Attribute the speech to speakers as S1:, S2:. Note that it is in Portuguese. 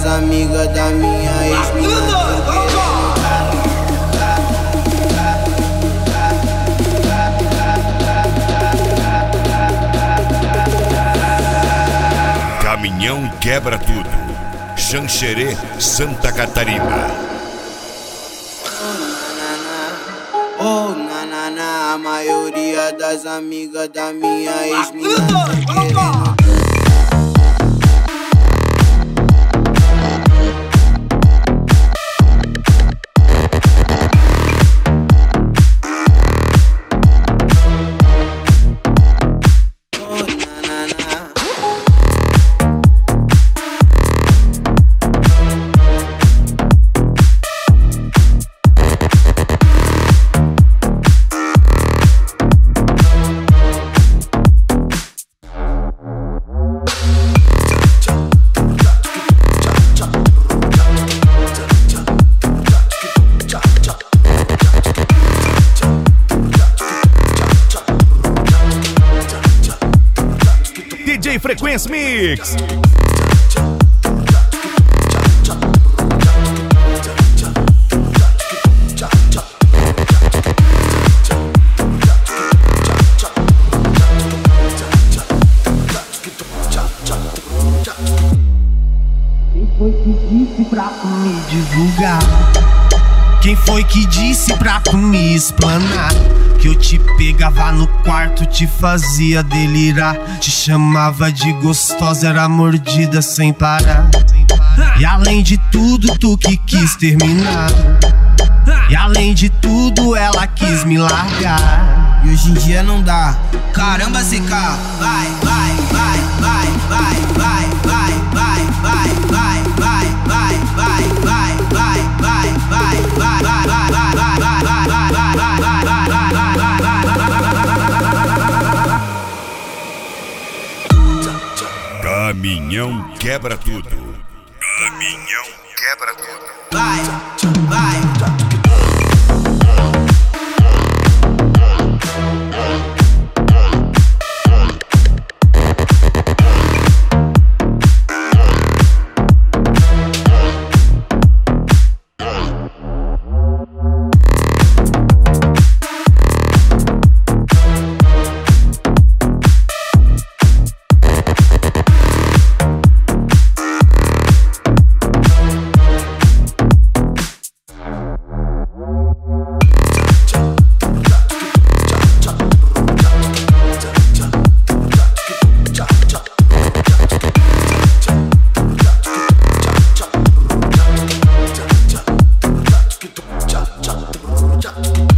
S1: das amigas da minha ex-mina.
S2: Caminhão quebra tudo. Xanxerê, Santa Catarina.
S1: Oh, nanana, a maioria das amigas da minha ex-mina tá querendo.
S3: DJ Frequência Mix.
S4: Quem foi que disse pra tu me divulgar? Quem foi que disse pra tu me explanar? Que eu te pegava no quarto, te fazia delirar, te chamava de gostosa, era mordida sem parar. E além de tudo, tu que quis terminar. E além de tudo, ela quis me largar.
S1: E hoje em dia não dá. Caramba, CK, vai, vai, vai, vai, vai, vai, vai, vai, vai, vai, vai, vai, vai, vai, vai, vai, vai, vai,
S2: Caminhão quebra tudo. Caminhão quebra tudo.
S1: vai, vai. Cha, cha, cha.